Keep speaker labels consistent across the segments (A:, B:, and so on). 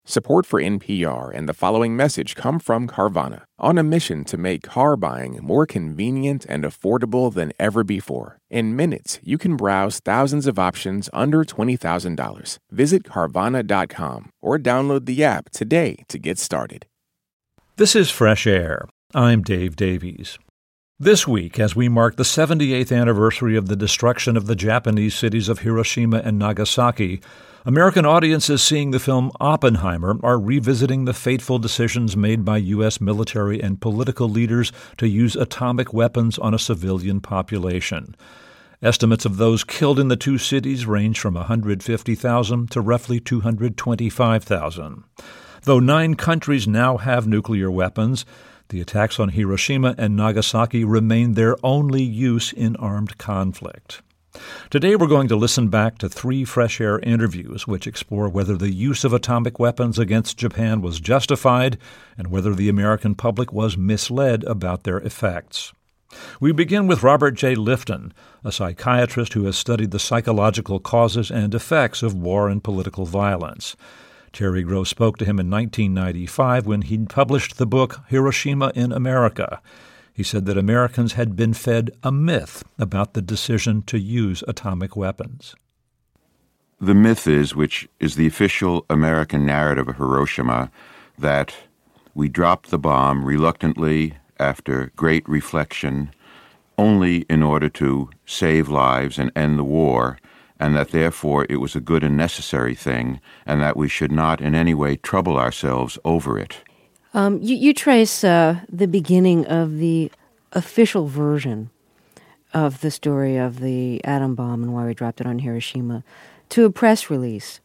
A: Support for NPR and the following message come from Carvana, on a mission to make car buying more convenient and affordable than ever before. In minutes, you can browse thousands of options under $20,000. Visit Carvana.com or download the app today to get started.
B: This is Fresh Air. I'm Dave Davies. This week, as we mark the 78th anniversary of the destruction of the Japanese cities of Hiroshima and Nagasaki, American audiences seeing the film Oppenheimer are revisiting the fateful decisions made by U.S. military and political leaders to use atomic weapons on a civilian population. Estimates of those killed in the two cities range from 150,000 to roughly 225,000. Though 9 countries now have nuclear weapons, the attacks on Hiroshima and Nagasaki remain their only use in armed conflict. Today we're going to listen back to 3 Fresh Air interviews which explore whether the use of atomic weapons against Japan was justified and whether the American public was misled about their effects. We begin with Robert J. Lifton, a psychiatrist who has studied the psychological causes and effects of war and political violence. Terry Gross spoke to him in 1995 when he published the book Hiroshima in America. He said that Americans had been fed a myth about the decision to use atomic weapons.
C: The myth is, which is the official American narrative of Hiroshima, that we dropped the bomb reluctantly after great reflection, only in order to save lives and end the war, and that therefore it was a good and necessary thing, and that we should not in any way trouble ourselves over it.
D: You trace the beginning of the official version of the story of the atom bomb and why we dropped it on Hiroshima to a press release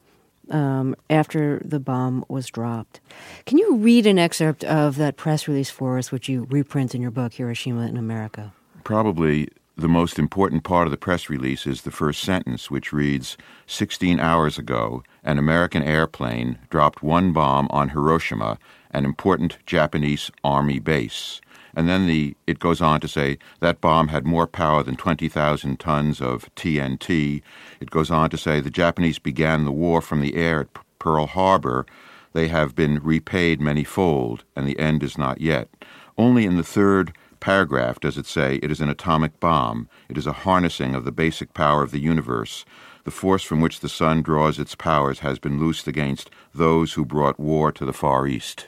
D: after the bomb was dropped. Can you read an excerpt of that press release for us, which you reprint in your book, Hiroshima in America?
C: Probably the most important part of the press release is the first sentence, which reads, 16 hours ago, an American airplane dropped 1 bomb on Hiroshima, an important Japanese army base. And then it goes on to say that bomb had more power than 20,000 tons of TNT. It goes on to say the Japanese began the war from the air at Pearl Harbor. They have been repaid many-fold, and the end is not yet. Only in the third paragraph does it say it is an atomic bomb. It is a harnessing of the basic power of the universe. The force from which the sun draws its powers has been loosed against those who brought war to the Far East.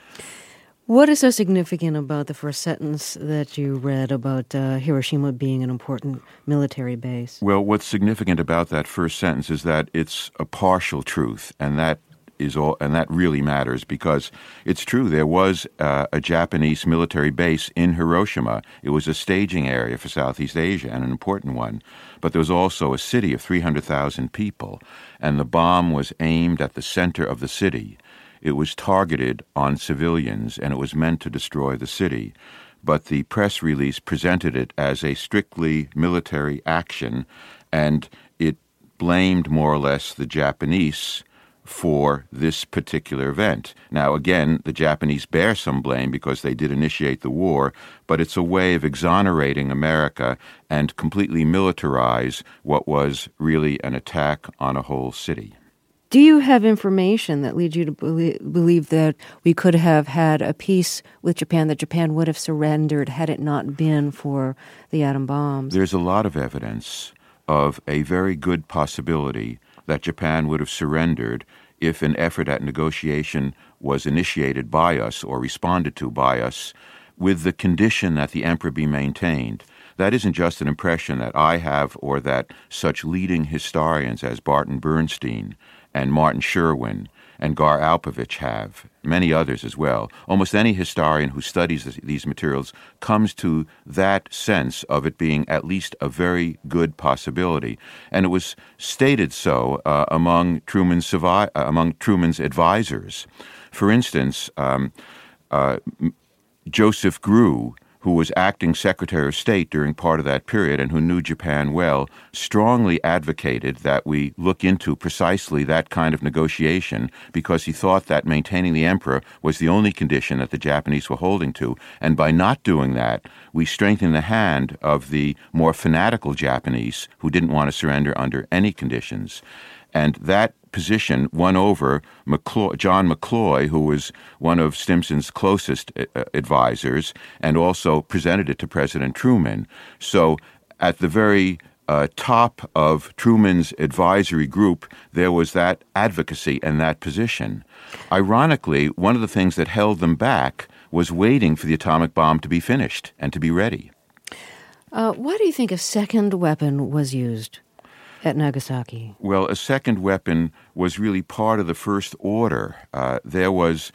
D: What is so significant about the first sentence that you read about Hiroshima being an important military base?
C: Well, what's significant about that first sentence is that it's a partial truth, and that really matters because it's true. There was a Japanese military base in Hiroshima. It was a staging area for Southeast Asia and an important one. But there was also a city of 300,000 people, and the bomb was aimed at the center of the city. It was targeted on civilians, and it was meant to destroy the city. But the press release presented it as a strictly military action, and it blamed more or less the Japanese for this particular event. Now, again, the Japanese bear some blame because they did initiate the war, but it's a way of exonerating America and completely militarize what was really an attack on a whole city.
D: Do you have information that leads you to believe that we could have had a peace with Japan, that Japan would have surrendered had it not been for the atom bombs?
C: There's a lot of evidence of a very good possibility that Japan would have surrendered if an effort at negotiation was initiated by us or responded to by us with the condition that the emperor be maintained. That isn't just an impression that I have or that such leading historians as Barton Bernstein and Martin Sherwin and Gar Alpovich have, many others as well. Almost any historian who studies these materials comes to that sense of it being at least a very good possibility. And it was stated so among Truman's advisors. For instance, Joseph Grew, who was acting Secretary of State during part of that period and who knew Japan well, strongly advocated that we look into precisely that kind of negotiation because he thought that maintaining the emperor was the only condition that the Japanese were holding to. And by not doing that, we strengthened the hand of the more fanatical Japanese who didn't want to surrender under any conditions. And that position won over John McCloy, who was one of Stimson's closest advisors, and also presented it to President Truman. So at the very top of Truman's advisory group, there was that advocacy and that position. Ironically, one of the things that held them back was waiting for the atomic bomb to be finished and to be ready.
D: Why do you think a second weapon was used at Nagasaki?
C: Well, a second weapon was really part of the first order. There was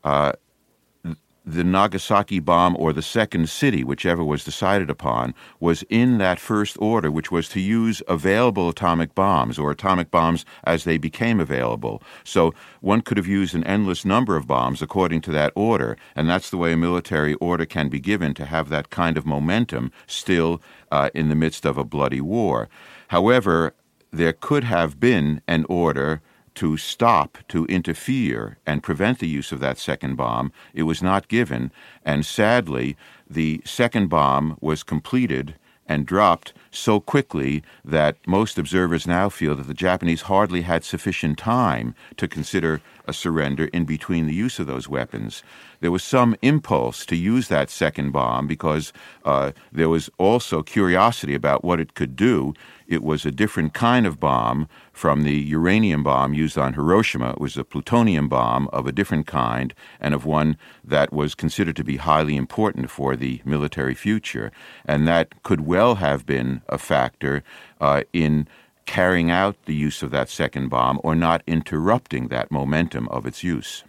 C: the Nagasaki bomb, or the second city, whichever was decided upon, was in that first order, which was to use available atomic bombs, or atomic bombs as they became available. So one could have used an endless number of bombs according to that order, and that's the way a military order can be given, to have that kind of momentum still in the midst of a bloody war. However, there could have been an order to stop, to interfere, and prevent the use of that second bomb. It was not given, and sadly, the second bomb was completed and dropped so quickly that most observers now feel that the Japanese hardly had sufficient time to consider a surrender in between the use of those weapons. There was some impulse to use that second bomb because there was also curiosity about what it could do. It was a different kind of bomb from the uranium bomb used on Hiroshima. It was a plutonium bomb of a different kind, and of one that was considered to be highly important for the military future. And that could well have been a factor in carrying out the use of that second bomb, or not interrupting that momentum of its use.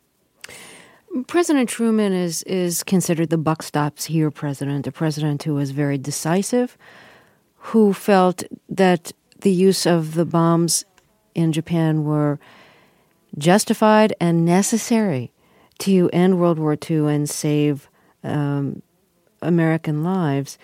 D: President Truman is considered the buck stops here president, a president who was very decisive, who felt that the use of the bombs in Japan were justified and necessary to end World War II and save American lives.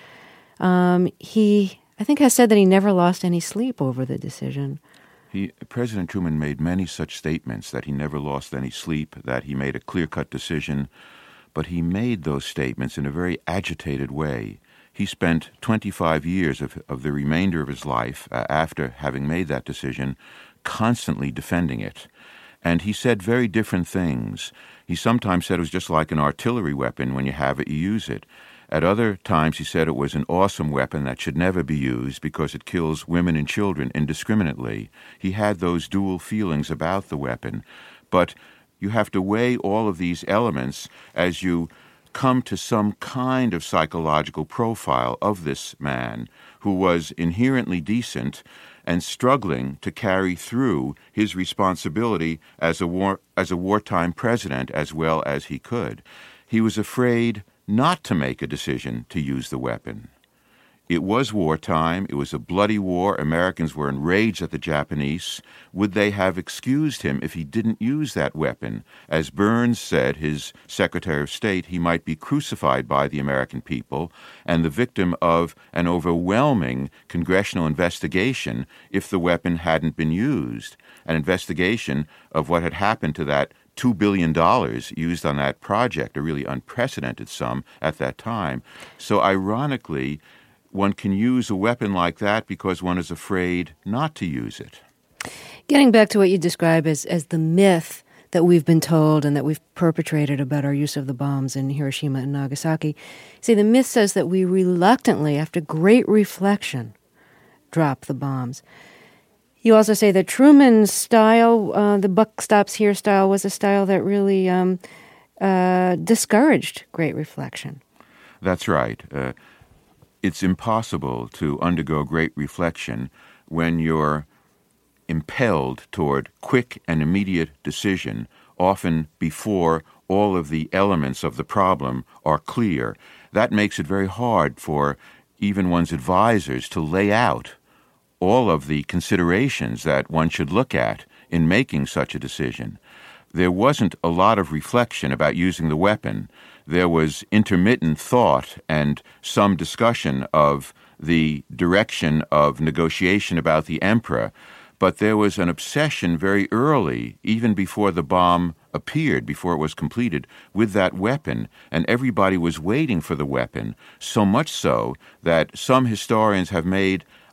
D: He, I think, has said that he never lost any sleep over the decision.
C: President Truman made many such statements, that he never lost any sleep, that he made a clear-cut decision, but he made those statements in a very agitated way. He spent 25 years of the remainder of his life, after having made that decision, constantly defending it. And he said very different things. He sometimes said it was just like an artillery weapon. When you have it, you use it. At other times, he said it was an awesome weapon that should never be used because it kills women and children indiscriminately. He had those dual feelings about the weapon. But you have to weigh all of these elements as you come to some kind of psychological profile of this man, who was inherently decent and struggling to carry through his responsibility as a wartime president as well as he could. He was afraid not to make a decision to use the weapon. It was wartime. It was a bloody war. Americans were enraged at the Japanese. Would they have excused him if he didn't use that weapon? As Burns said, his Secretary of State, he might be crucified by the American people and the victim of an overwhelming congressional investigation if the weapon hadn't been used, an investigation of what had happened to that $2 billion used on that project, a really unprecedented sum at that time. So ironically, one can use a weapon like that because one is afraid not to use it.
D: Getting back to what you describe as the myth that we've been told and that we've perpetrated about our use of the bombs in Hiroshima and Nagasaki, see, the myth says that we reluctantly, after great reflection, drop the bombs. You also say that Truman's style, the buck stops here style, was a style that really discouraged great reflection.
C: That's right. It's impossible to undergo great reflection when you're impelled toward quick and immediate decision, often before all of the elements of the problem are clear. That makes it very hard for even one's advisors to lay out all of the considerations that one should look at in making such a decision. There wasn't a lot of reflection about using the weapon. There was intermittent thought and some discussion of the direction of negotiation about the emperor, but there was an obsession very early, even before the bomb appeared, before it was completed, with that weapon, and everybody was waiting for the weapon, so much so that some historians have made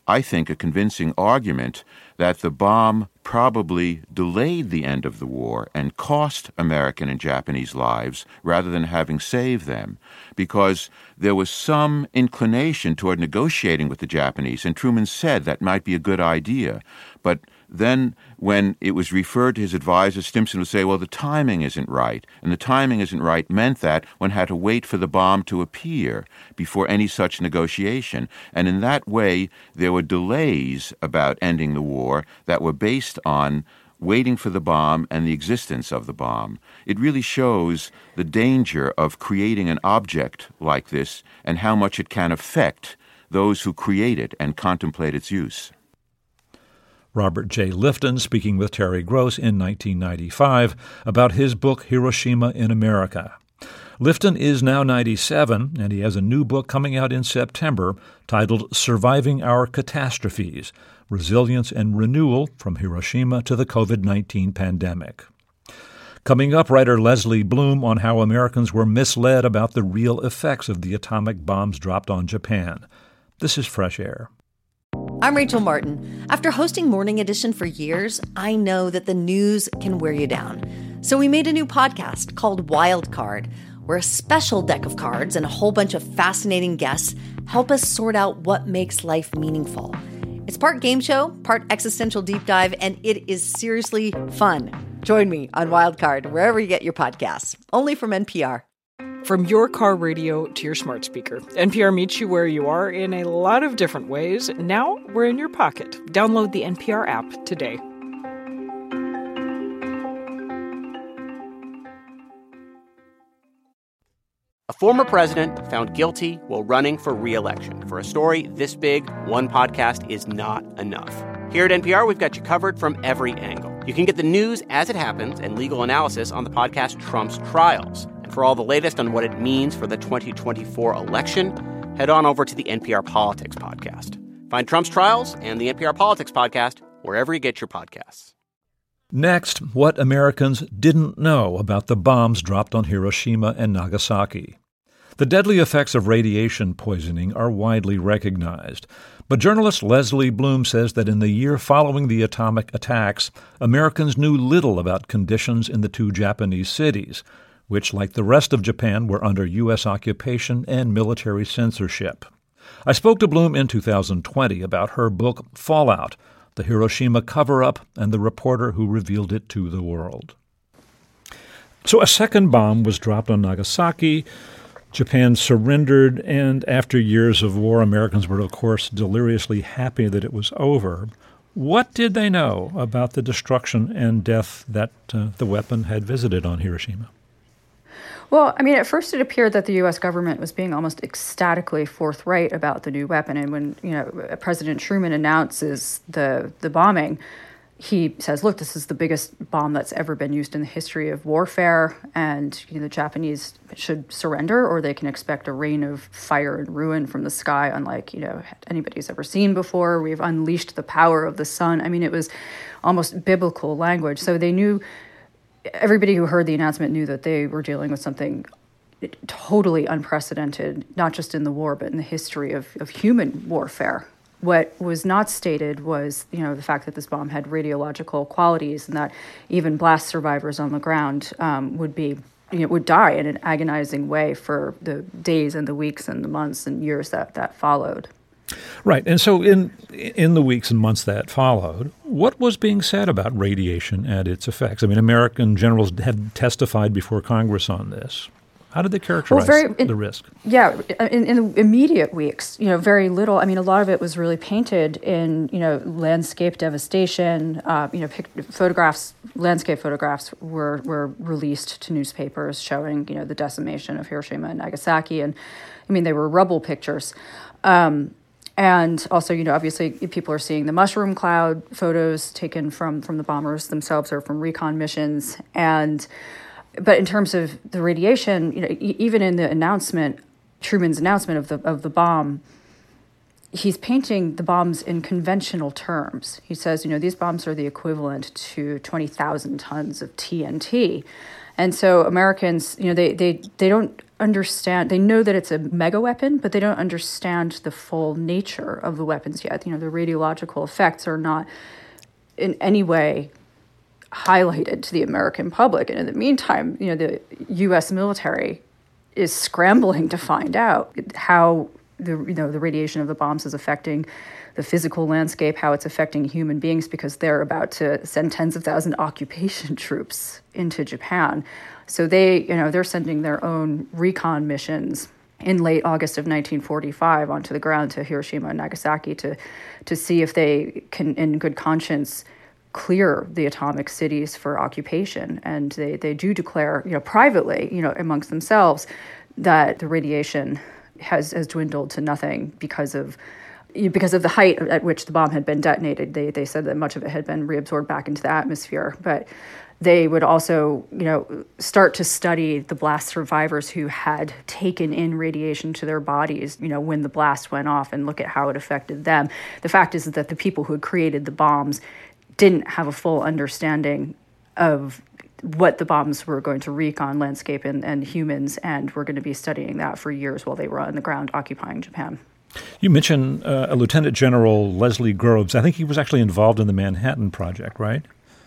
C: I think, a convincing argument that the bomb probably delayed the end of the war and cost American and Japanese lives rather than having saved them, because there was some inclination toward negotiating with the Japanese, and Truman said that might be a good idea. But then when it was referred to his advisor, Stimson would say, well, the timing isn't right. And the timing isn't right meant that one had to wait for the bomb to appear before any such negotiation. And in that way, there were delays about ending the war that were based on waiting for the bomb and the existence of the bomb. It really shows the danger of creating an object like this and how much it can affect those who create it and contemplate its use.
B: Robert J. Lifton speaking with Terry Gross in 1995 about his book Hiroshima in America. Lifton is now 97, and he has a new book coming out in September titled Surviving Our Catastrophes, Resilience and Renewal from Hiroshima to the COVID-19 Pandemic. Coming up, writer Leslie Bloom on how Americans were misled about the real effects of the atomic bombs dropped on Japan. This is Fresh Air.
E: I'm Rachel Martin. After hosting Morning Edition for years, I know that the news can wear you down. So we made a new podcast called Wild Card, where a special deck of cards and a whole bunch of fascinating guests help us sort out what makes life meaningful. It's part game show, part existential deep dive, and it is seriously fun. Join me on Wild Card, wherever you get your podcasts, only from NPR.
F: From your car radio to your smart speaker, NPR meets you where you are in a lot of different ways. Now we're in your pocket. Download the NPR app today.
G: A former president found guilty while running for re-election. For a story this big, one podcast is not enough. Here at NPR, we've got you covered from every angle. You can get the news as it happens and legal analysis on the podcast Trump's Trials. And for all the latest on what it means for the 2024 election, head on over to the NPR Politics podcast. Find Trump's Trials and the NPR Politics podcast wherever you get your podcasts.
B: Next, what Americans didn't know about the bombs dropped on Hiroshima and Nagasaki. The deadly effects of radiation poisoning are widely recognized, but journalist Leslie Bloom says that in the year following the atomic attacks, Americans knew little about conditions in the two Japanese cities, which, like the rest of Japan, were under U.S. occupation and military censorship. I spoke to Bloom in 2020 about her book Fallout, the Hiroshima cover-up and the reporter who revealed it to the world. So a second bomb was dropped on Nagasaki. Japan surrendered, and after years of war, Americans were, of course, deliriously happy that it was over. What did they know about the destruction and death that the weapon had visited on Hiroshima?
H: Well, I mean, at first it appeared that the U.S. government was being almost ecstatically forthright about the new weapon. And when, President Truman announces the bombing, he says, look, this is the biggest bomb that's ever been used in the history of warfare. And the Japanese should surrender, or they can expect a rain of fire and ruin from the sky, unlike, anybody's ever seen before. We've unleashed the power of the sun. I mean, it was almost biblical language. So they knew. Everybody who heard the announcement knew that they were dealing with something totally unprecedented, not just in the war, but in the history of human warfare. What was not stated was, the fact that this bomb had radiological qualities and that even blast survivors on the ground would die in an agonizing way for the days and the weeks and the months and years that followed.
B: Right. And so in the weeks and months that followed, what was being said about radiation and its effects? I mean, American generals had testified before Congress on this. How did they characterize the risk? Yeah,
H: in the immediate weeks, very little. I mean, a lot of it was really painted in, landscape devastation. Landscape photographs were released to newspapers showing, the decimation of Hiroshima and Nagasaki. And, they were rubble pictures. And also, obviously people are seeing the mushroom cloud photos taken from the bombers themselves or from recon missions. But in terms of the radiation, even in the announcement, Truman's announcement of the bomb, he's painting the bombs in conventional terms. He says, these bombs are the equivalent to 20,000 tons of TNT. And so Americans, they don't understand. They know that it's a mega weapon, but they don't understand the full nature of the weapons yet. The radiological effects are not in any way highlighted to the American public. And in the meantime, the U.S. military is scrambling to find out how the radiation of the bombs is affecting the physical landscape, how it's affecting human beings, because they're about to send tens of thousands occupation troops into Japan. So they're sending their own recon missions in late August of 1945 onto the ground to Hiroshima and Nagasaki to see if they can, in good conscience, clear the atomic cities for occupation. And they do declare, privately, amongst themselves, that the radiation has dwindled to nothing because of the height at which the bomb had been detonated. They said that much of it had been reabsorbed back into the atmosphere. But they would also, start to study the blast survivors who had taken in radiation to their bodies, when the blast went off, and look at how it affected them. The fact is that the people who had created the bombs didn't have a full understanding of what the bombs were going to wreak on landscape and humans, and were going to be studying that for years while they were on the ground occupying Japan.
B: You mentioned Lieutenant General Leslie Groves. I think he was actually involved in the Manhattan Project, right?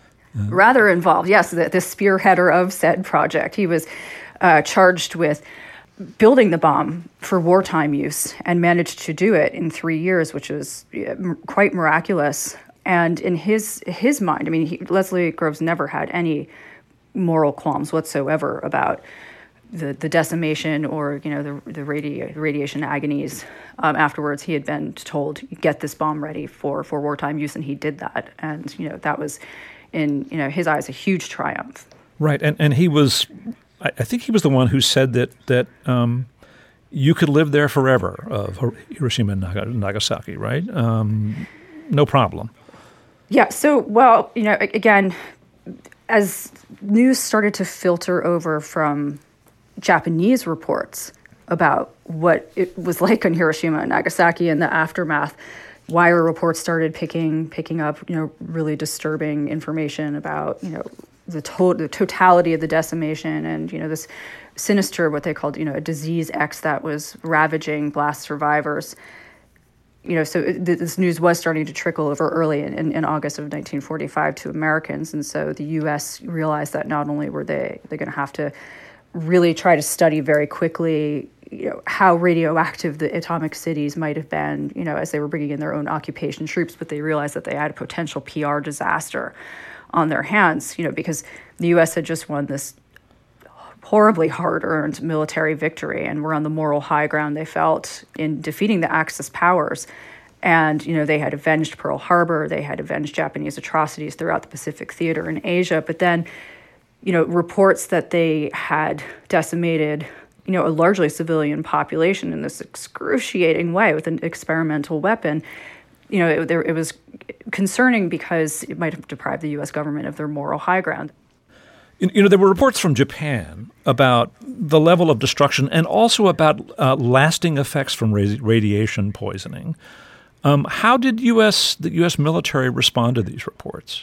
H: Rather involved, yes, the spearheader of said project. He was charged with building the bomb for wartime use and managed to do it in 3 years, which was quite miraculous. And in his mind, Leslie Groves never had any moral qualms whatsoever about the decimation or the radiation agonies. Afterwards, he had been told, get this bomb ready for wartime use, and he did that. And that was, in his eyes, a huge triumph.
B: Right, and he was, I think he was the one who said that you could live there forever, of Hiroshima and Nagasaki, right? No problem.
H: Yeah. So, again, as news started to filter over from Japanese reports about what it was like on Hiroshima and Nagasaki and the aftermath, wire reports started picking up, really disturbing information about, the totality of the decimation and, this sinister, what they called, a disease X that was ravaging blast survivors. So this news was starting to trickle over early in August of 1945 to Americans. And so the U.S. realized that not only were they're going to have to really try to study very quickly, how radioactive the atomic cities might have been, as they were bringing in their own occupation troops, but they realized that they had a potential PR disaster on their hands, because the U.S. had just won this horribly hard-earned military victory, and were on the moral high ground, they felt, in defeating the Axis powers. And, they had avenged Pearl Harbor, they had avenged Japanese atrocities throughout the Pacific theater in Asia, but then, reports that they had decimated, a largely civilian population in this excruciating way with an experimental weapon, it was concerning because it might have deprived the U.S. government of their moral high ground.
B: There were reports from Japan about the level of destruction and also about lasting effects from radiation poisoning. How did the U.S. military respond to these reports?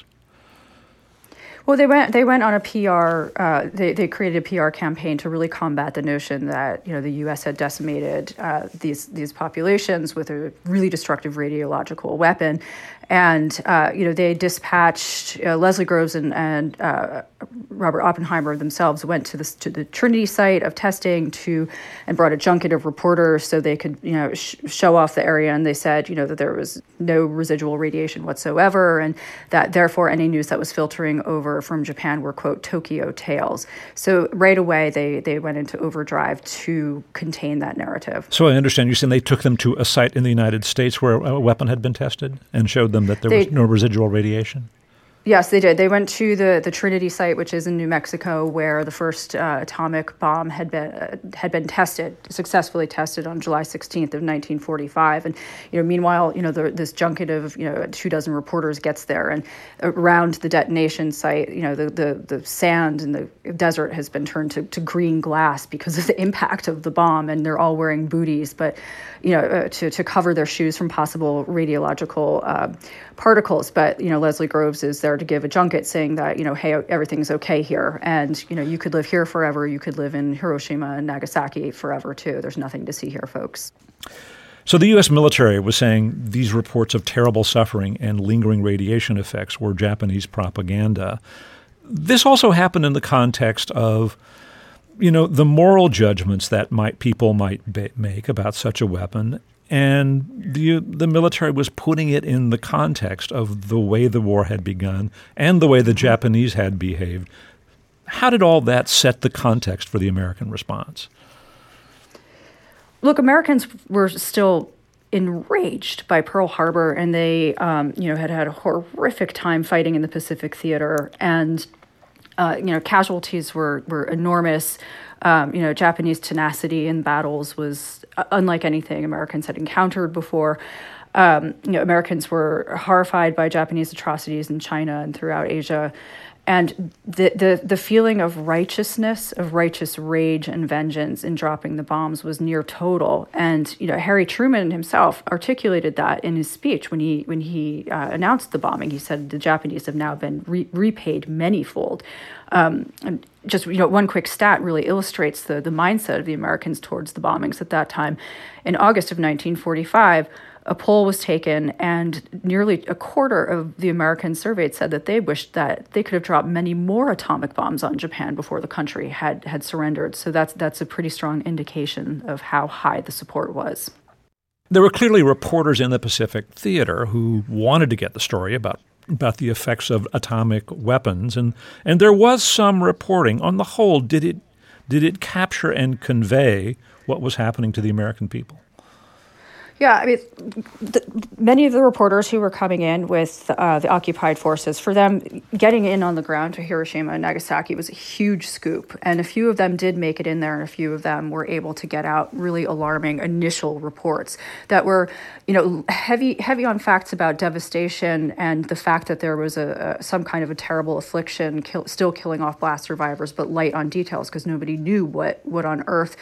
H: Well, they went on a PR. They created a PR campaign to really combat the notion that the U.S. had decimated these populations with a really destructive radiological weapon, and they dispatched Leslie Groves and Robert Oppenheimer themselves went to the Trinity site of testing and brought a junket of reporters so they could show off the area, and they said that there was no residual radiation whatsoever, and that therefore any news that was filtering over from Japan were, quote, Tokyo tales. So right away they went into overdrive to contain that narrative.
B: So I understand you're saying they took them to a site in the United States where a weapon had been tested and showed them that there was no residual radiation?
H: Yes, they did. They went to the Trinity site, which is in New Mexico, where the first atomic bomb had been successfully tested on July 16th of 1945. And meanwhile, this junket of 24 reporters gets there, and around the detonation site, the sand in the desert has been turned to green glass because of the impact of the bomb, and they're all wearing booties, but to cover their shoes from possible radiological particles. But Leslie Groves is there there to give a junket saying that, hey, everything's okay here. And, you could live here forever. You could live in Hiroshima and Nagasaki forever, too. There's nothing to see here, folks.
B: So the U.S. military was saying these reports of terrible suffering and lingering radiation effects were Japanese propaganda. This also happened in the context of, the moral judgments that people might make about such a weapon. And the military was putting it in the context of the way the war had begun and the way the Japanese had behaved. How did all that set the context for the American response?
H: Look, Americans were still enraged by Pearl Harbor, and they, had had a horrific time fighting in the Pacific Theater, and casualties were enormous. Japanese tenacity in battles was unlike anything Americans had encountered before. Americans were horrified by Japanese atrocities in China and throughout Asia. And the feeling of righteousness, of righteous rage and vengeance in dropping the bombs was near total. And Harry Truman himself articulated that in his speech when he announced the bombing. He said the Japanese have now been repaid manyfold. And just one quick stat really illustrates the mindset of the Americans towards the bombings at that time. In August of 1945. A poll was taken, and nearly a quarter of the Americans surveyed said that they wished that they could have dropped many more atomic bombs on Japan before the country had surrendered. So that's a pretty strong indication of how high the support was.
B: There were clearly reporters in the Pacific Theater who wanted to get the story about the effects of atomic weapons, and there was some reporting. On the whole, did it capture and convey what was happening to the American people?
H: Yeah, I mean, many of the reporters who were coming in with the occupied forces, for them, getting in on the ground to Hiroshima and Nagasaki was a huge scoop. And a few of them did make it in there, and a few of them were able to get out really alarming initial reports that were, heavy on facts about devastation and the fact that there was some kind of a terrible affliction still killing off blast survivors, but light on details because nobody knew what on earth,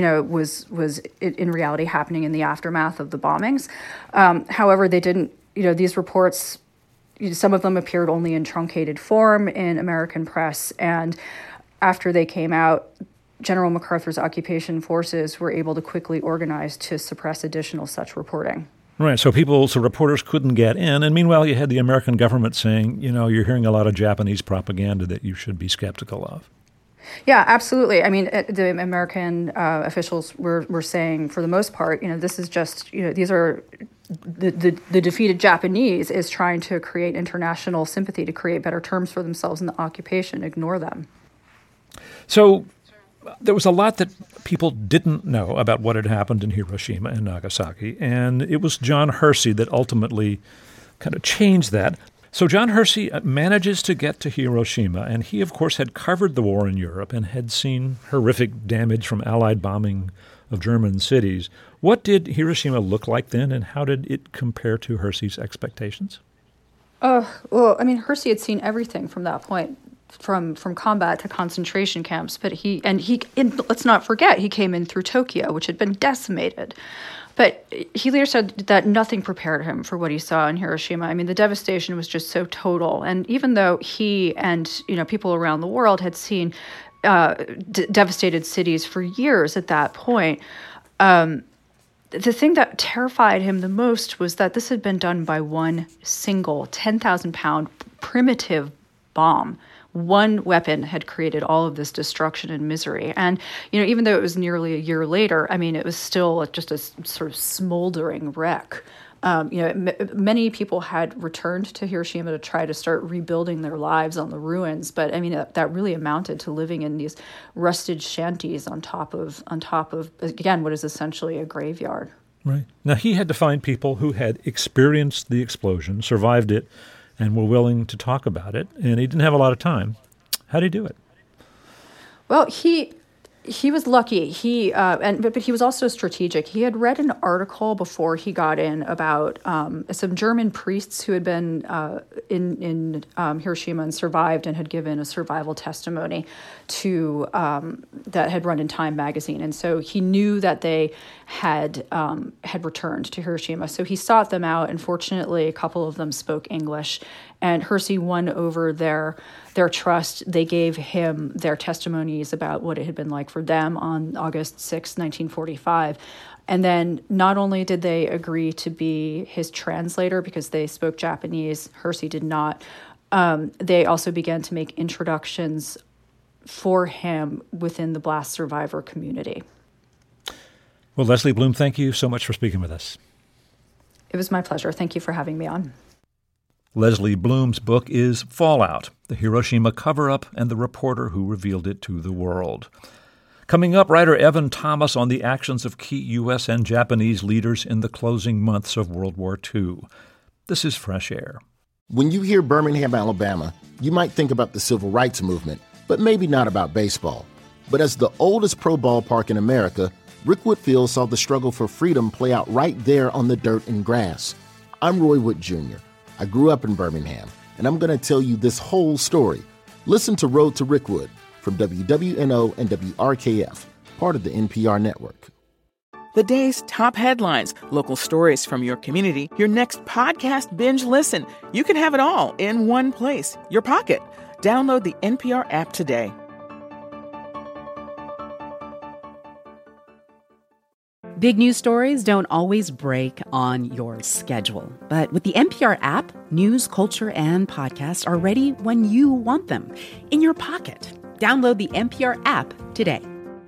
H: was in reality happening in the aftermath of the bombings. However, they didn't, these reports, some of them appeared only in truncated form in American press. And after they came out, General MacArthur's occupation forces were able to quickly organize to suppress additional such reporting.
B: Right. So reporters couldn't get in. And meanwhile, you had the American government saying, you're hearing a lot of Japanese propaganda that you should be skeptical of.
H: Yeah, absolutely. I mean, the American officials were saying, for the most part, this is just, these are the defeated Japanese is trying to create international sympathy to create better terms for themselves in the occupation. Ignore them.
B: So there was a lot that people didn't know about what had happened in Hiroshima and Nagasaki, and it was John Hersey that ultimately kind of changed that. So John Hersey manages to get to Hiroshima, and he, of course, had covered the war in Europe and had seen horrific damage from Allied bombing of German cities. What did Hiroshima look like then, and how did it compare to Hersey's expectations?
H: Well, I mean, Hersey had seen everything from that point, from combat to concentration camps. But let's not forget, he came in through Tokyo, which had been decimated. But he later said that nothing prepared him for what he saw in Hiroshima. I mean, the devastation was just so total. And even though he and people around the world had seen devastated cities for years at that point, the thing that terrified him the most was that this had been done by one single 10,000-pound primitive bomb. One weapon had created all of this destruction and misery. And, even though it was nearly a year later, I mean, it was still just a sort of smoldering wreck. Many people had returned to Hiroshima to try to start rebuilding their lives on the ruins. But, I mean, that really amounted to living in these rusted shanties on top of, again, what is essentially a graveyard.
B: Right. Now, he had to find people who had experienced the explosion, survived it, and were willing to talk about it, and he didn't have a lot of time. How did he do it?
H: Well, he He was lucky. But he was also strategic. He had read an article before he got in about some German priests who had been in Hiroshima and survived and had given a survival testimony to that had run in Time magazine. And so he knew that they had returned to Hiroshima. So he sought them out, and fortunately, a couple of them spoke English. And Hersey won over their trust. They gave him their testimonies about what it had been like for them on August 6, 1945. And then not only did they agree to be his translator because they spoke Japanese, Hersey did not, they also began to make introductions for him within the blast survivor community.
B: Well, Leslie Bloom, thank you so much for speaking with us.
H: It was my pleasure. Thank you for having me on.
B: Leslie Bloom's book is Fallout, the Hiroshima cover-up and the reporter who revealed it to the world. Coming up, writer Evan Thomas on the actions of key U.S. and Japanese leaders in the closing months of World War II. This is Fresh Air.
I: When you hear Birmingham, Alabama, you might think about the civil rights movement, but maybe not about baseball. But as the oldest pro ballpark in America, Rickwood Field saw the struggle for freedom play out right there on the dirt and grass. I'm Roy Wood Jr. I grew up in Birmingham, and I'm going to tell you this whole story. Listen to Road to Rickwood from WWNO and WRKF, part of the NPR network.
J: The day's top headlines, local stories from your community, your next podcast binge listen. You can have it all in one place, your pocket. Download the NPR app today.
K: Big news stories don't always break on your schedule. But with the NPR app, news, culture, and podcasts are ready when you want them, in your pocket. Download the NPR app today.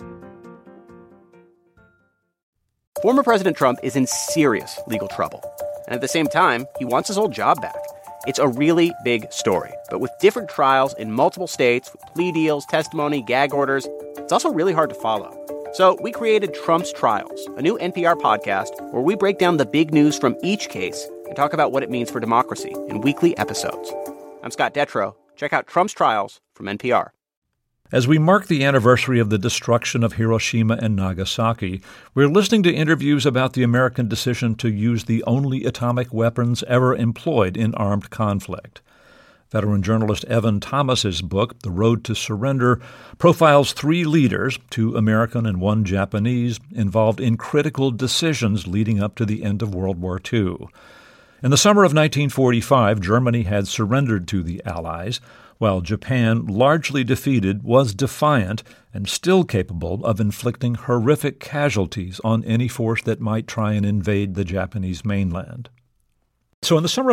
G: Former President Trump is in serious legal trouble. And at the same time, he wants his old job back. It's a really big story. But with different trials in multiple states, with plea deals, testimony, gag orders, it's also really hard to follow. So we created Trump's Trials, a new NPR podcast where we break down the big news from each case and talk about what it means for democracy in weekly episodes. I'm Scott Detrow. Check out Trump's Trials from NPR.
B: As we mark the anniversary of the destruction of Hiroshima and Nagasaki, we're listening to interviews about the American decision to use the only atomic weapons ever employed in armed conflict. Veteran journalist Evan Thomas's book, The Road to Surrender, profiles 3 leaders, 2 American and 1 Japanese, involved in critical decisions leading up to the end of World War II. In the summer of 1945, Germany had surrendered to the Allies, while Japan, largely defeated, was defiant and still capable of inflicting horrific casualties on any force that might try and invade the Japanese mainland. So in the summer of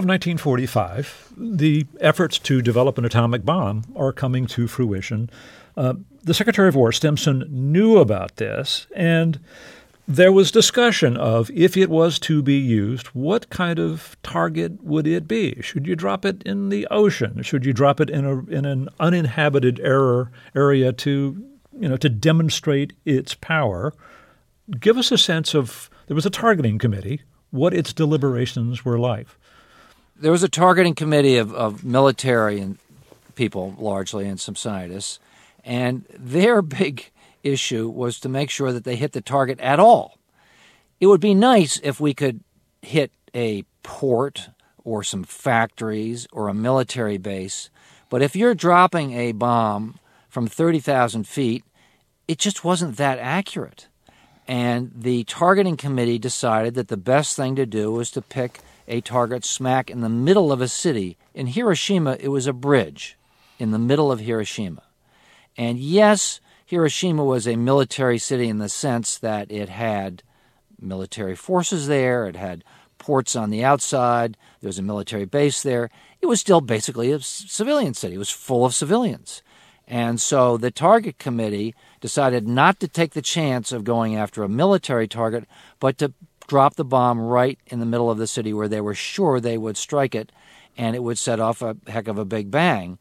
B: 1945, the efforts to develop an atomic bomb are coming to fruition. The Secretary of War, Stimson, knew about this, and there was discussion of if it was to be used, what kind of target would it be? Should you drop it in the ocean? Should you drop it in an uninhabited area to demonstrate its power? Give us a sense of, there was a targeting committee, what its deliberations were like.
L: There was a targeting committee of military and people, largely, and some scientists, and their big issue was to make sure that they hit the target at all. It would be nice if we could hit a port or some factories or a military base, but if you're dropping a bomb from 30,000 feet, it just wasn't that accurate. And the targeting committee decided that the best thing to do was to pick a target smack in the middle of a city. In Hiroshima, it was a bridge in the middle of Hiroshima. And yes, Hiroshima was a military city in the sense that it had military forces there, it had ports on the outside, there was a military base there. It was still basically a civilian city. It was full of civilians. And so the target committee decided not to take the chance of going after a military target, but to drop the bomb right in the middle of the city where they were sure they would strike it and it would set off a heck of a big bang.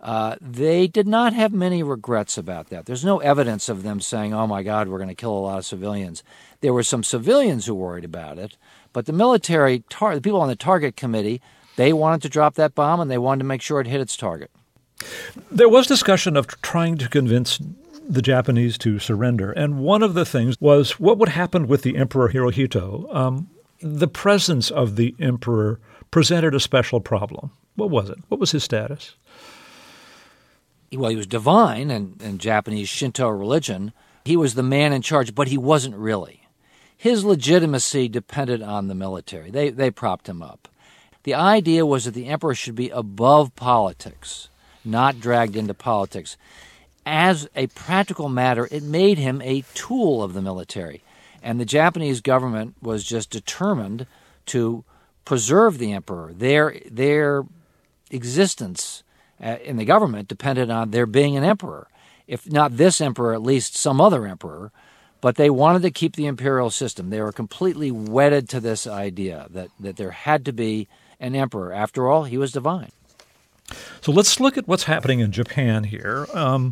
L: They did not have many regrets about that. There's no evidence of them saying, oh my God, we're going to kill a lot of civilians. There were some civilians who worried about it, but the military, the people on the target committee, they wanted to drop that bomb and they wanted to make sure it hit its target.
B: There was discussion of trying to convince the Japanese to surrender. And one of the things was what would happen with the Emperor Hirohito. The presence of the emperor presented a special problem. What was it? What was his status?
L: Well, he was divine in Japanese Shinto religion. He was the man in charge, but he wasn't really. His legitimacy depended on the military. They propped him up. The idea was that the emperor should be above politics, not dragged into politics. As a practical matter, it made him a tool of the military. And the Japanese government was just determined to preserve the emperor. Their existence in the government depended on there being an emperor. If not this emperor, at least some other emperor. But they wanted to keep the imperial system. They were completely wedded to this idea that there had to be an emperor. After all, he was divine.
B: So let's look at what's happening in Japan here.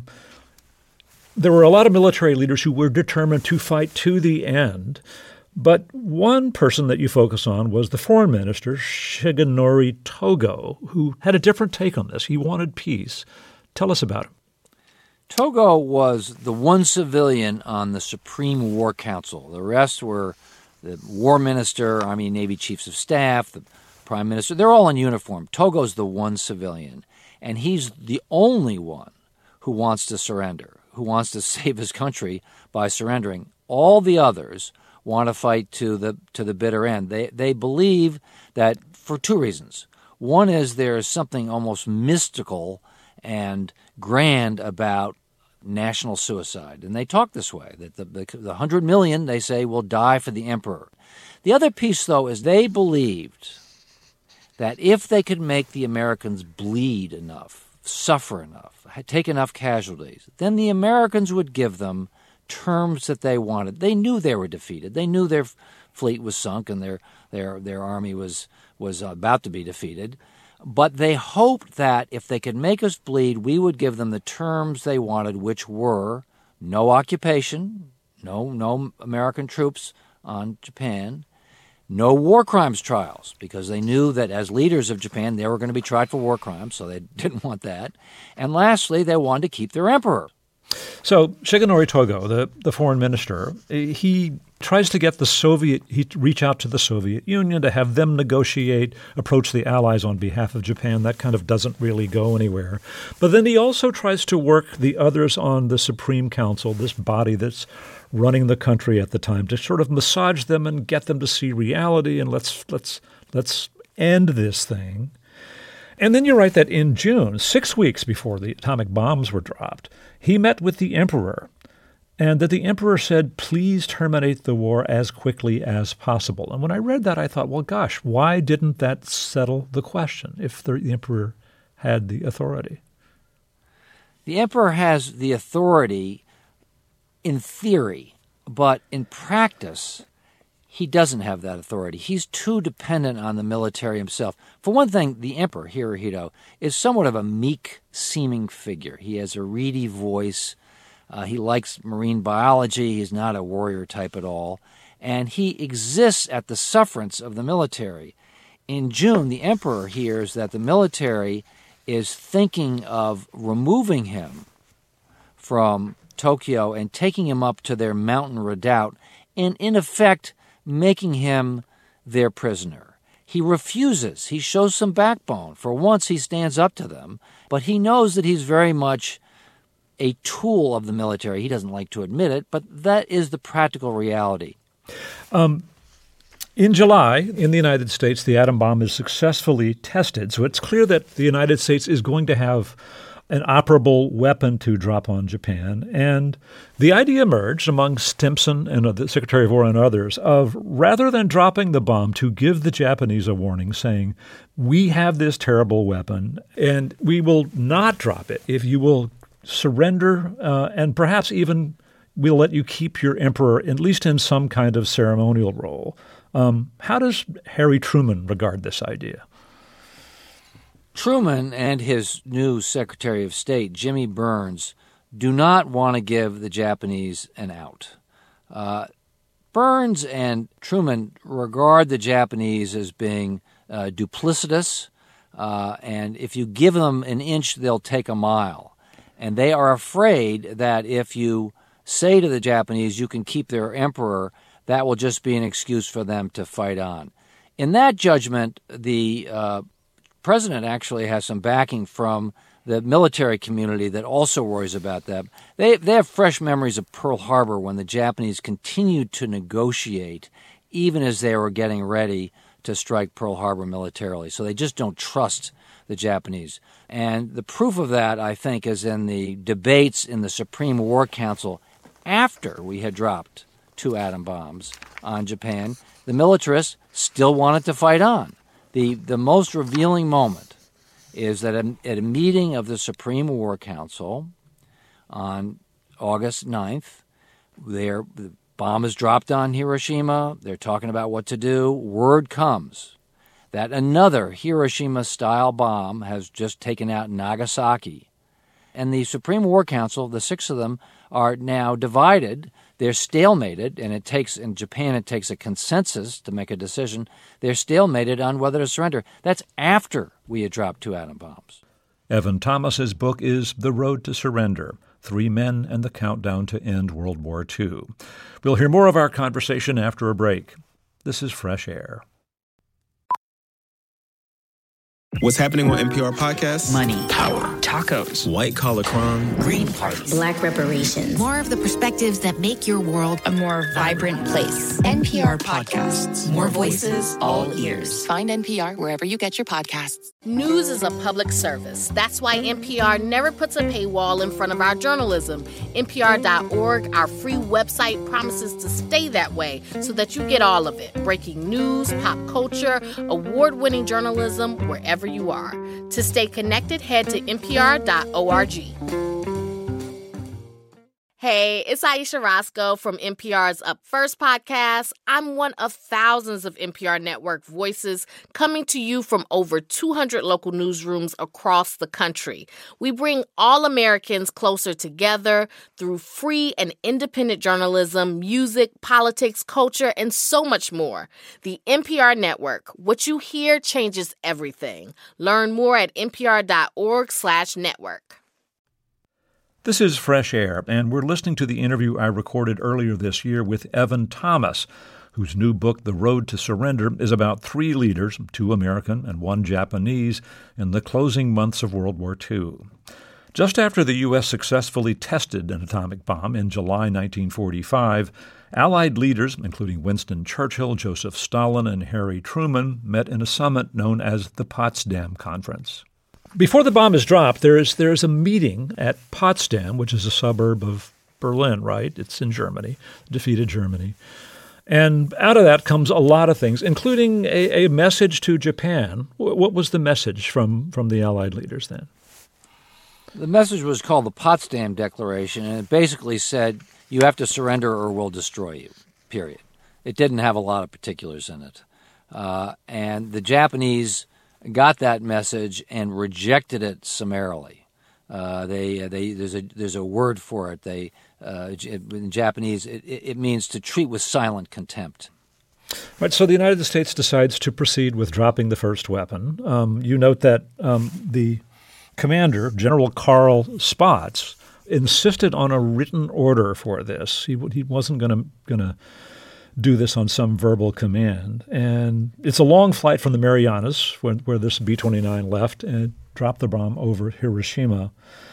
B: There were a lot of military leaders who were determined to fight to the end. But one person that you focus on was the foreign minister, Shigenori Togo, who had a different take on this. He wanted peace. Tell us about him.
L: Togo was the one civilian on the Supreme War Council. The rest were the war minister, Army and Navy chiefs of staff, the prime minister. They're all in uniform. Togo's the one civilian, and he's the only one who wants to surrender, who wants to save his country by surrendering. All the others want to fight to the bitter end. They believe that for two reasons. One is there is something almost mystical and grand about national suicide. And they talk this way, that the 100 million, they say, will die for the emperor. The other piece, though, is they believed that if they could make the Americans bleed enough, suffer enough, take enough casualties, then the Americans would give them terms that they wanted. They knew they were defeated. They knew their fleet was sunk and their army was about to be defeated. But they hoped that if they could make us bleed, we would give them the terms they wanted, which were no occupation, no American troops on Japan, no war crimes trials, because they knew that as leaders of Japan, they were going to be tried for war crimes, so they didn't want that. And lastly, they wanted to keep their emperor.
B: So Shigenori Togo, the foreign minister, he tries to get he reach out to the Soviet Union to have them approach the Allies on behalf of Japan. That kind of doesn't really go anywhere. But then he also tries to work the others on the Supreme Council, this body that's running the country at the time, to sort of massage them and get them to see reality and let's end this thing. And then you write that in June, 6 weeks before the atomic bombs were dropped, he met with the emperor, and that the emperor said, please terminate the war as quickly as possible. And when I read that, I thought, well, gosh, why didn't that settle the question if the emperor had the authority?
L: The emperor has the authority in theory, but in practice, he doesn't have that authority. He's too dependent on the military himself. For one thing, the emperor, Hirohito, is somewhat of a meek-seeming figure. He has a reedy voice. He likes marine biology. He's not a warrior type at all. And he exists at the sufferance of the military. In June, the emperor hears that the military is thinking of removing him from Tokyo and taking him up to their mountain redoubt and, in effect, making him their prisoner. He refuses. He shows some backbone. For once, he stands up to them, but he knows that he's very much a tool of the military. He doesn't like to admit it, but that is the practical reality.
B: In July, in the United States, the atom bomb is successfully tested, so it's clear that the United States is going to have an operable weapon to drop on Japan. And the idea emerged among Stimson and the Secretary of War and others of, rather than dropping the bomb, to give the Japanese a warning saying, we have this terrible weapon and we will not drop it if you will surrender and perhaps even we'll let you keep your emperor, at least in some kind of ceremonial role. How does Harry Truman regard this idea?
L: Truman and his new Secretary of State, Jimmy Burns, do not want to give the Japanese an out. Burns and Truman regard the Japanese as being duplicitous, and if you give them an inch, they'll take a mile. And they are afraid that if you say to the Japanese you can keep their emperor, that will just be an excuse for them to fight on. In that judgment, the president actually has some backing from the military community that also worries about them. They have fresh memories of Pearl Harbor when the Japanese continued to negotiate even as they were getting ready to strike Pearl Harbor militarily. So they just don't trust the Japanese. And the proof of that, I think, is in the debates in the Supreme War Council after we had dropped 2 atom bombs on Japan. The militarists still wanted to fight on. The most revealing moment is that at a meeting of the Supreme War Council on August 9th, the bomb is dropped on Hiroshima. They're talking about what to do. Word comes that another Hiroshima-style bomb has just taken out Nagasaki. And the Supreme War Council, the 6 of them, are now divided. They're stalemated, and in Japan it takes a consensus to make a decision. They're stalemated on whether to surrender. That's after we had dropped 2 atom bombs.
B: Evan Thomas's book is The Road to Surrender: 3 Men and the Countdown to End World War II. We'll hear more of our conversation after a break. This is Fresh Air.
M: What's happening on NPR podcasts?
N: Money,
M: power,
N: tacos,
M: white collar crime,
N: green parties,
O: Black reparations.
P: More of the perspectives that make your world
O: a more vibrant place.
P: NPR podcasts.
O: More voices, all ears.
P: Find NPR wherever you get your podcasts.
Q: News is a public service. That's why NPR never puts a paywall in front of our journalism. NPR.org, our free website, promises to stay that way so that you get all of it. Breaking news, pop culture, award-winning journalism, wherever you are. To stay connected, head to npr.org. Hey, it's Aisha Roscoe from NPR's Up First podcast. I'm one of thousands of NPR network voices coming to you from over 200 local newsrooms across the country. We bring all Americans closer together through free and independent journalism, music, politics, culture, and so much more. The NPR network. What you hear changes everything. Learn more at npr.org/network.
B: This is Fresh Air, and we're listening to the interview I recorded earlier this year with Evan Thomas, whose new book, The Road to Surrender, is about 3 leaders, 2 American and 1 Japanese, in the closing months of World War II. Just after the U.S. successfully tested an atomic bomb in July 1945, Allied leaders, including Winston Churchill, Joseph Stalin, and Harry Truman, met in a summit known as the Potsdam Conference. Before the bomb is dropped, there is a meeting at Potsdam, which is a suburb of Berlin, right? It's in Germany, defeated Germany. And out of that comes a lot of things, including a message to Japan. What was the message from the Allied leaders then?
L: The message was called the Potsdam Declaration, and it basically said, you have to surrender or we'll destroy you, period. It didn't have a lot of particulars in it. And the Japanese got that message and rejected it summarily. There's a word for it. In Japanese, it means to treat with silent contempt.
B: Right. So the United States decides to proceed with dropping the first weapon. You note that the commander, General Carl Spaatz, insisted on a written order for this. He wasn't going to do this on some verbal command. And it's a long flight from the Marianas, where this B-29 left, and dropped the bomb over Hiroshima.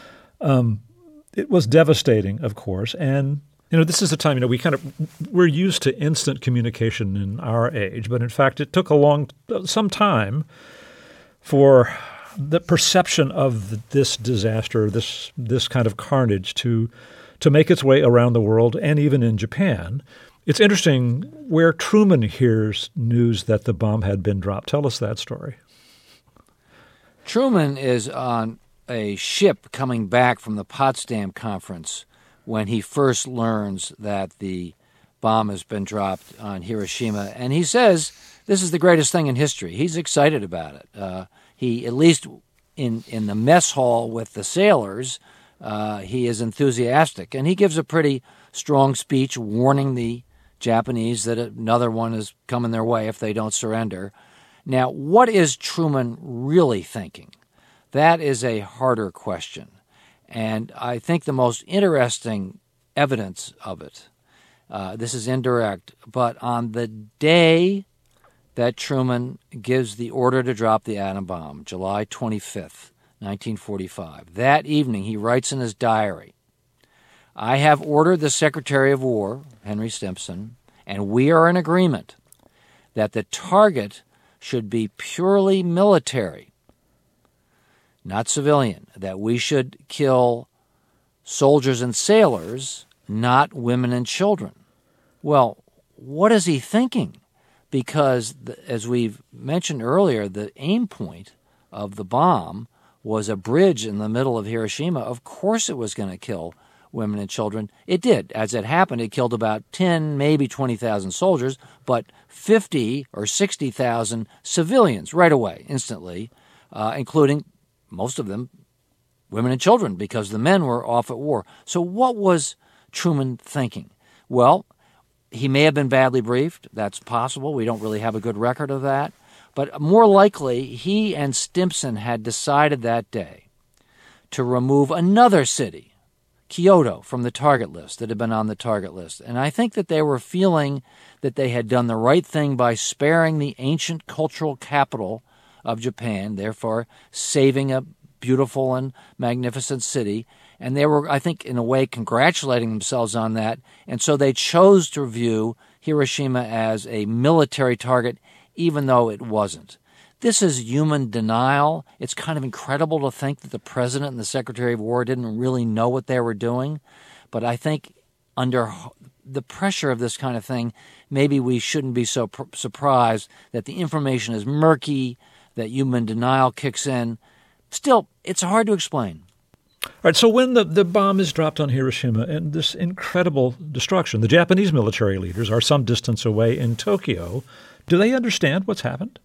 B: It was devastating, of course. And, this is a time, we're used to instant communication in our age, but in fact it took some time for the perception of this disaster, this kind of carnage to make its way around the world and even in Japan. It's interesting where Truman hears news that the bomb had been dropped. Tell us that story.
L: Truman is on a ship coming back from the Potsdam Conference when he first learns that the bomb has been dropped on Hiroshima. And he says this is the greatest thing in history. He's excited about it. He, at least in the mess hall with the sailors, he is enthusiastic. And he gives a pretty strong speech warning the Japanese that another one is coming their way if they don't surrender. Now, what is Truman really thinking? That is a harder question. And I think the most interesting evidence of it, this is indirect, but on the day that Truman gives the order to drop the atom bomb, July 25th, 1945, that evening he writes in his diary, "I have ordered the Secretary of War, Henry Stimson, and we are in agreement that the target should be purely military, not civilian, that we should kill soldiers and sailors, not women and children." Well, what is he thinking? Because, as we've mentioned earlier, the aim point of the bomb was a bridge in the middle of Hiroshima. Of course it was going to kill women and children. It did. As it happened, it killed about 10, maybe 20,000 soldiers, but 50 or 60,000 civilians right away, instantly, including most of them women and children, because the men were off at war. So what was Truman thinking? Well, he may have been badly briefed. That's possible. We don't really have a good record of that. But more likely, he and Stimson had decided that day to remove another city, Kyoto, from the target list that had been on the target list. And I think that they were feeling that they had done the right thing by sparing the ancient cultural capital of Japan, therefore saving a beautiful and magnificent city. And they were, I think, in a way, congratulating themselves on that. And so they chose to view Hiroshima as a military target, even though it wasn't. This is human denial. It's kind of incredible to think that the President and the Secretary of War didn't really know what they were doing. But I think under the pressure of this kind of thing, maybe we shouldn't be so surprised that the information is murky, that human denial kicks in. Still, it's hard to explain.
B: All right, so when the bomb is dropped on Hiroshima and this incredible destruction, the Japanese military leaders are some distance away in Tokyo. Do they understand what's happened?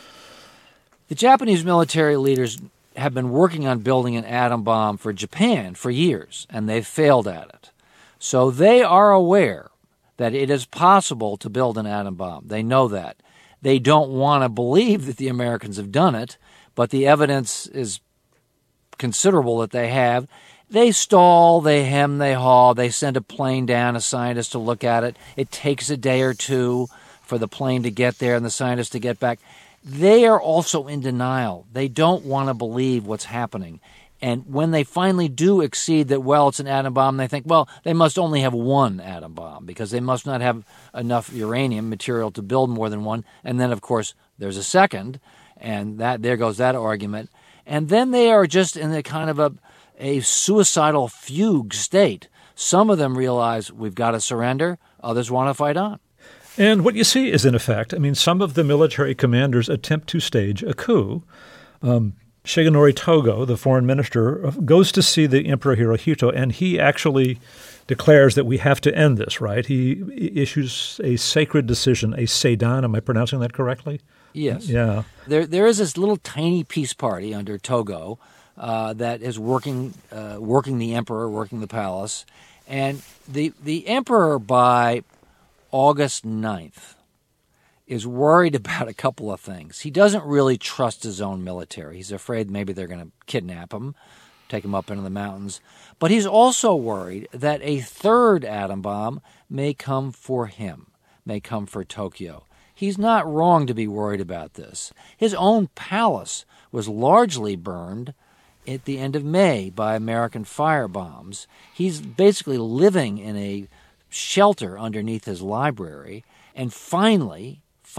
L: The Japanese military leaders have been working on building an atom bomb for Japan for years, and they've failed at it. So they are aware that it is possible to build an atom bomb. They know that. They don't want to believe that the Americans have done it, but the evidence is considerable that they have. They stall, they hem, they haw, they send a plane down, a scientist to look at it. It takes a day or two for the plane to get there and the scientists to get back. They are also in denial. They don't want to believe what's happening. And when they finally do accede that, well, it's an atom bomb, they think, well, they must only have one atom bomb because they must not have enough uranium material to build more than one. And then, of course, there's a second, and that there goes that argument. And then they are just in a kind of a suicidal fugue state. Some of them realize we've got to surrender. Others want to fight on.
B: And what you see is, in effect, some of the military commanders attempt to stage a coup. Shigenori Togo, the foreign minister, goes to see the Emperor Hirohito, and he actually declares that we have to end this, right? He issues a sacred decision, a seidan. Am I pronouncing that correctly?
L: Yes.
B: Yeah.
L: There is this little tiny peace party under Togo that is working the emperor, working the palace. And the emperor, by August 9th, is worried about a couple of things. He doesn't really trust his own military. He's afraid maybe they're going to kidnap him, take him up into the mountains. But he's also worried that a third atom bomb may come for him, may come for Tokyo. He's not wrong to be worried about this. His own palace was largely burned at the end of May by American firebombs. He's basically living in a shelter underneath his library. And finally,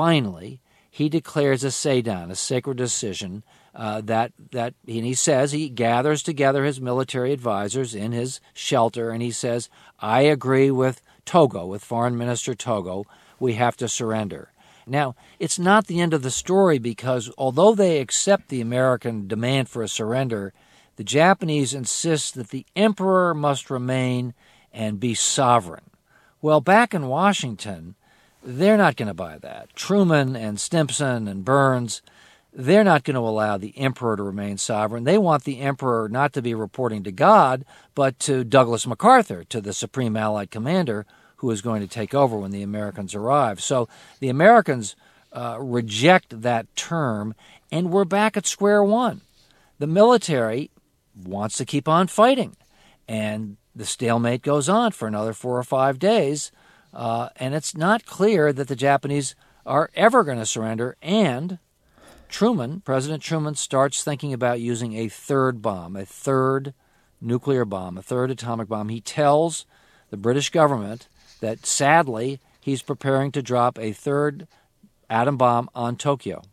L: he declares a seidan, a sacred decision, and he says he gathers together his military advisors in his shelter, and he says, I agree with Togo, with Foreign Minister Togo, we have to surrender. Now, it's not the end of the story because although they accept the American demand for a surrender, the Japanese insist that the emperor must remain and be sovereign. Well, back in Washington, they're not going to buy that. Truman and Stimson and Burns, they're not going to allow the emperor to remain sovereign. They want the emperor not to be reporting to God, but to Douglas MacArthur, to the Supreme Allied Commander, who is going to take over when the Americans arrive. So the Americans reject that term, and we're back at square one. The military wants to keep on fighting. And the stalemate goes on for another 4 or 5 days, and it's not clear that the Japanese are ever going to surrender. And President Truman, starts thinking about using a third bomb, a third nuclear bomb, a third atomic bomb. He tells the British government that, sadly, he's preparing to drop a third atom bomb on Tokyo.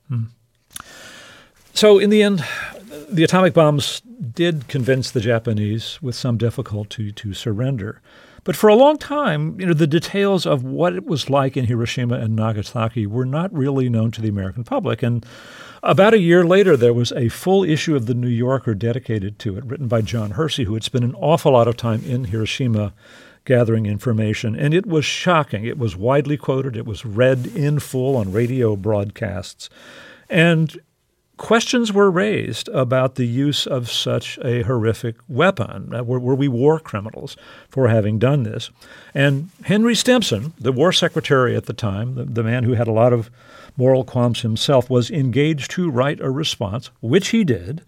B: So in the end, the atomic bombs did convince the Japanese with some difficulty to surrender. But for a long time, the details of what it was like in Hiroshima and Nagasaki were not really known to the American public. And about a year later, there was a full issue of the New Yorker dedicated to it, written by John Hersey, who had spent an awful lot of time in Hiroshima gathering information. And it was shocking. It was widely quoted. It was read in full on radio broadcasts. And questions were raised about the use of such a horrific weapon. Were we war criminals for having done this? And Henry Stimson, the war secretary at the time, the man who had a lot of moral qualms himself, was engaged to write a response, which he did,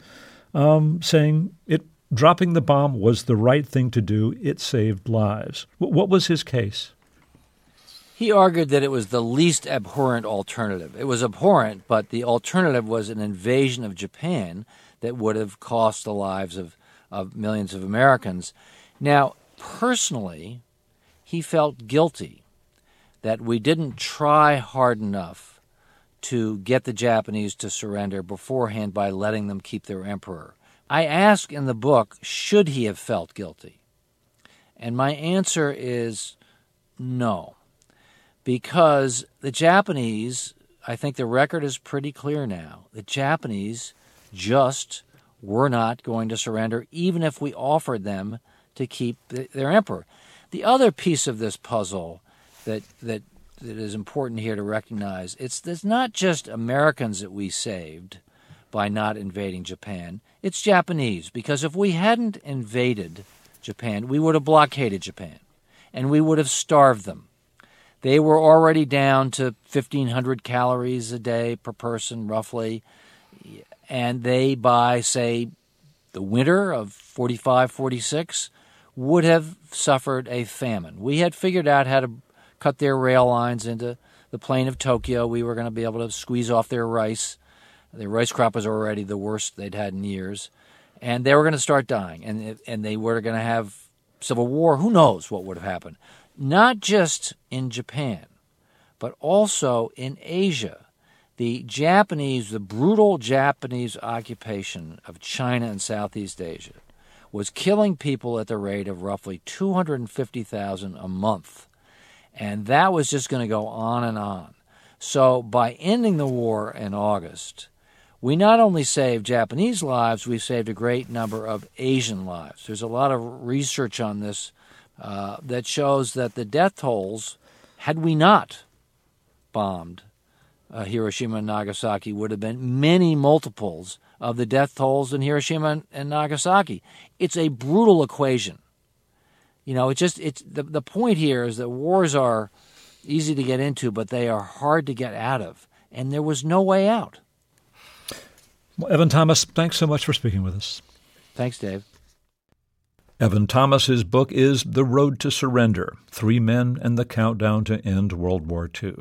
B: saying dropping the bomb was the right thing to do. It saved lives. What was his case?
L: He argued that it was the least abhorrent alternative. It was abhorrent, but the alternative was an invasion of Japan that would have cost the lives of millions of Americans. Now, personally, he felt guilty that we didn't try hard enough to get the Japanese to surrender beforehand by letting them keep their emperor. I ask in the book, should he have felt guilty? And my answer is no. Because the Japanese, I think the record is pretty clear now, the Japanese just were not going to surrender, even if we offered them to keep their emperor. The other piece of this puzzle that is important here to recognize, it's not just Americans that we saved by not invading Japan. It's Japanese, because if we hadn't invaded Japan, we would have blockaded Japan, and we would have starved them. They were already down to 1,500 calories a day per person, roughly, and they, by, say, the winter of 45, 46, would have suffered a famine. We had figured out how to cut their rail lines into the plain of Tokyo. We were going to be able to squeeze off their rice. Their rice crop was already the worst they'd had in years. And they were going to start dying, and they were going to have civil war. Who knows what would have happened? Not just in Japan, but also in Asia. The brutal Japanese occupation of China and Southeast Asia was killing people at the rate of roughly 250,000 a month. And that was just going to go on and on. So by ending the war in August, we not only saved Japanese lives, we saved a great number of Asian lives. There's a lot of research on this that shows that the death tolls, had we not bombed Hiroshima and Nagasaki, would have been many multiples of the death tolls in Hiroshima and Nagasaki. It's a brutal equation. The point here is that wars are easy to get into, but they are hard to get out of, and there was no way out.
B: Well, Evan Thomas, thanks so much for speaking with us.
L: Thanks, Dave.
B: Evan Thomas's book is The Road to Surrender: 3 Men and the Countdown to End World War II.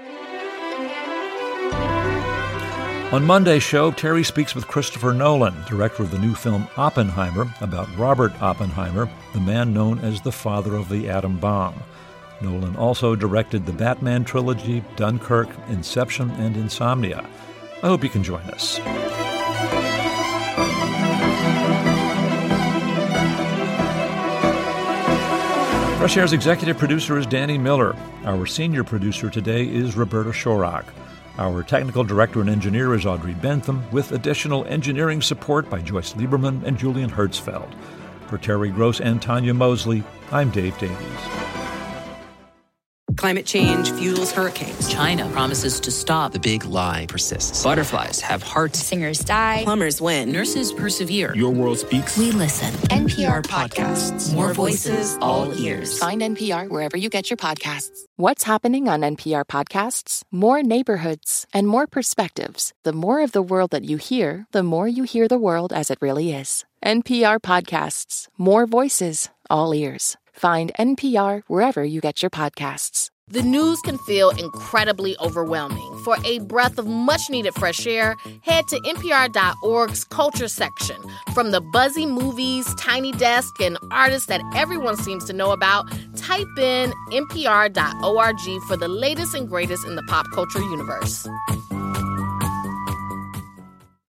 B: On Monday's show, Terry speaks with Christopher Nolan, director of the new film Oppenheimer, about Robert Oppenheimer, the man known as the father of the atom bomb. Nolan also directed the Batman trilogy, Dunkirk, Inception, and Insomnia. I hope you can join us. Fresh Air's executive producer is Danny Miller. Our senior producer today is Roberta Shorak. Our technical director and engineer is Audrey Bentham, with additional engineering support by Joyce Lieberman and Julian Hertzfeld. For Terry Gross and Tanya Mosley, I'm Dave Davies.
N: Climate change fuels hurricanes.
R: China promises to stop. The big lie persists. Butterflies have hearts.
O: Singers die.
N: Plumbers win.
R: Nurses persevere.
M: Your world speaks.
O: We listen.
P: NPR podcasts.
O: More voices, all ears.
P: Find NPR wherever you get your podcasts. What's happening on NPR podcasts? More neighborhoods and more perspectives. The more of the world that you hear, the more you hear the world as it really is. NPR podcasts. More voices, all ears. Find NPR wherever you get your podcasts.
Q: The news can feel incredibly overwhelming. For a breath of much-needed fresh air, head to NPR.org's culture section. From the buzzy movies, Tiny Desk, and artists that everyone seems to know about, type in NPR.org for the latest and greatest in the pop culture universe.